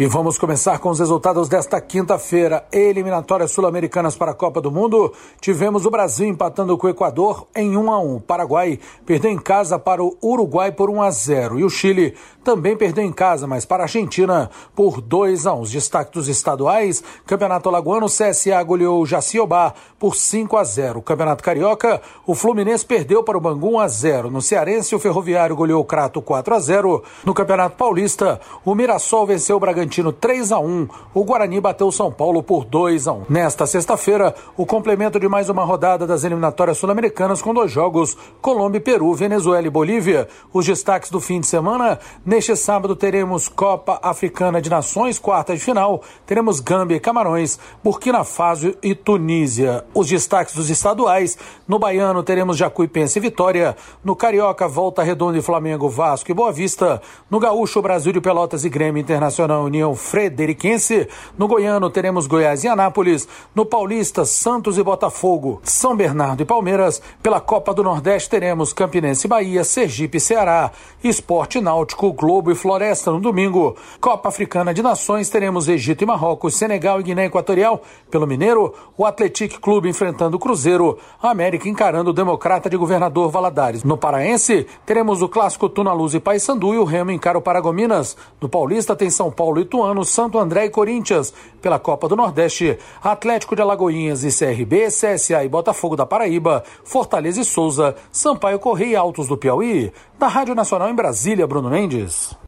E vamos começar com os resultados desta quinta-feira. Eliminatórias sul-americanas para a Copa do Mundo. Tivemos o Brasil empatando com o Equador em 1-1. Paraguai perdeu em casa para o Uruguai por 1-0. E o Chile também perdeu em casa, mas para a Argentina por 2-1. Os destaques dos estaduais: Campeonato Alagoano, CSA goleou o Jaciobá por 5-0. Campeonato Carioca, o Fluminense perdeu para o Bangu 1-0. No Cearense, o Ferroviário goleou o Crato 4-0. No Campeonato Paulista, o Mirassol venceu o Bragantino 3-1, o Guarani bateu o São Paulo por 2-1. Nesta sexta-feira, o complemento de mais uma rodada das eliminatórias sul-americanas com 2 jogos, Colômbia e Peru, Venezuela e Bolívia. Os destaques do fim de semana: neste sábado teremos Copa Africana de Nações, quartas de final, teremos Gâmbia e Camarões, Burkina Faso e Tunísia. Os destaques dos estaduais: no Baiano teremos Jacuipense e Vitória, no Carioca, Volta Redonda e Flamengo, Vasco e Boa Vista, no Gaúcho, Brasil de Pelotas e Grêmio Internacional União Frederiquense, no Goiano teremos Goiás e Anápolis, no Paulista, Santos e Botafogo, São Bernardo e Palmeiras. Pela Copa do Nordeste teremos Campinense e Bahia, Sergipe e Ceará, Esporte Náutico, Globo e Floresta no domingo. Copa Africana de Nações teremos Egito e Marrocos, Senegal e Guiné Equatorial. Pelo Mineiro, o Atlético Clube enfrentando o Cruzeiro, a América encarando o Democrata de Governador Valadares. No Paraense, teremos o clássico Tuna-Luz e Paysandu e o Remo encara o Paragominas. No Paulista tem São Paulo e Ituano, Santo André e Corinthians. Pela Copa do Nordeste, Atlético de Alagoinhas e CRB, CSA e Botafogo da Paraíba, Fortaleza e Souza, Sampaio Corrêa e Altos do Piauí. Da Rádio Nacional em Brasília, Bruno Mendes.